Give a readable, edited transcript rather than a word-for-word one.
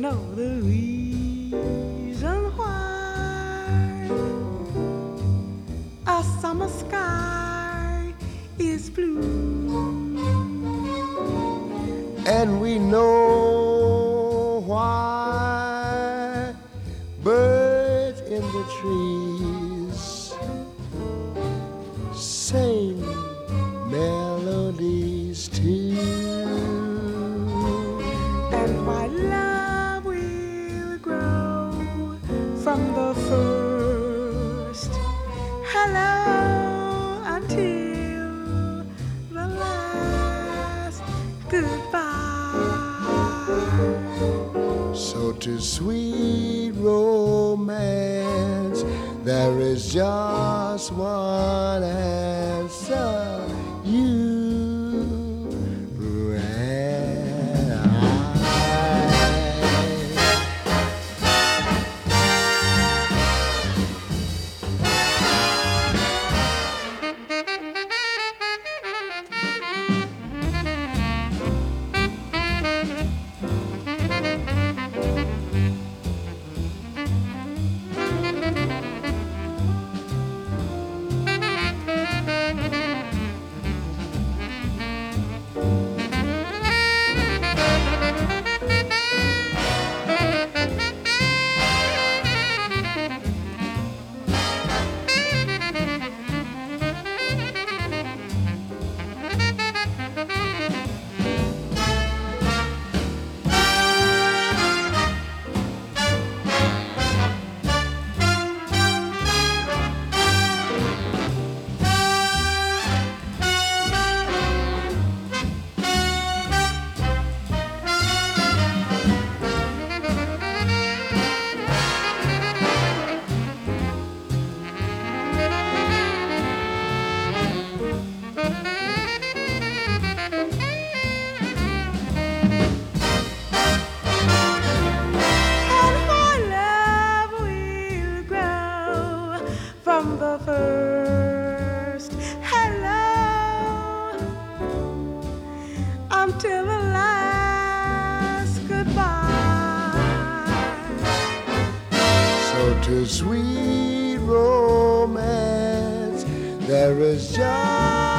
know the reason why a summer sky is blue, and we know why birds in the trees sing melodies too, and why love will grow from the first hello until the last goodbye. So to sweet romance there is just one answer, you and I. From the first hello until the last goodbye. So to sweet romance there is just